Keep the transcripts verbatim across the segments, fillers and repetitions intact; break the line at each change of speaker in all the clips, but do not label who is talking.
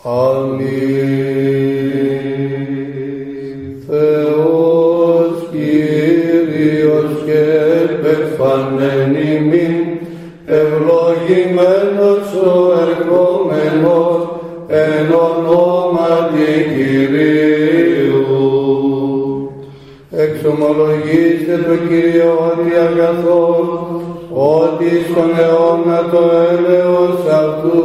Αμήν. Θεός Κύριος και επεφανέν ημίν, ευλογημένος ο ερχόμενος εν ονόματι Κυρίου. Εξομολογήστε το Κύριο ότι αγαθός, ότι στον αιώνα το έλεος αυτού,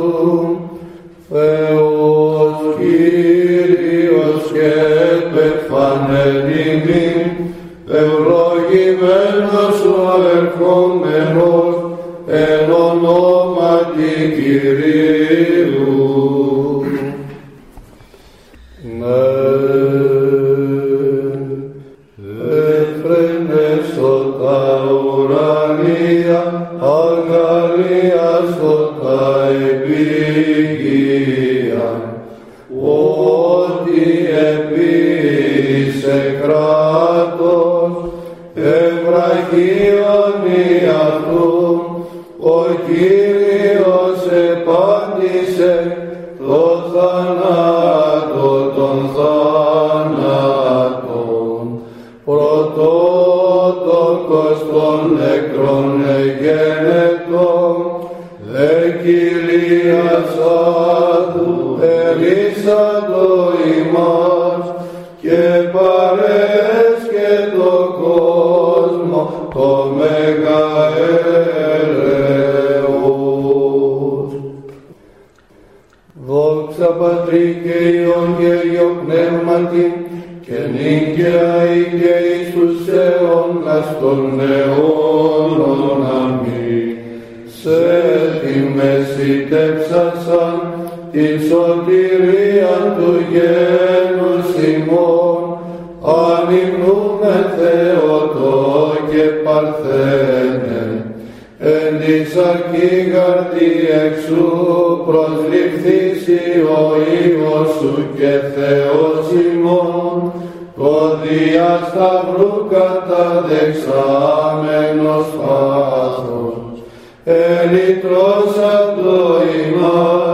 Θεός Κύριος και επεφανέν ημίν, ευλογημένος ο ερχόμενος εν ονόματι Κυρίου. Ναι, εφραίνεσο τα ουρανία, αγαρίαστο τα επίγεια, ότι επίησε κράτος, ευραχίωνη αυτού, ο Κύριος επάντησε το θάνατο των θάνατων, πρωτότοκος των νεκρών εγένετων, εκειλίας άδου ερίσαντο ημάς και παρέσκε το κόσμο το μέγα έλεος. Δόξα Πατρί και Υιόν και Υιό Πνεύματι, και νυν και αεί και εις τους αιώνας των αιώνων. Αμήν. Σε τη μεσητεύσασαν την σωτηρία του γένους ημών, ανυμνούμε Θεότο και Παρθένε, εν της αρχήγαρτη εξού προσληφθήσει ο Υιός σου και Θεός ημών, το δια σταυρού καταδεξάμενος πάθος, ελυτρώσαντο ημάς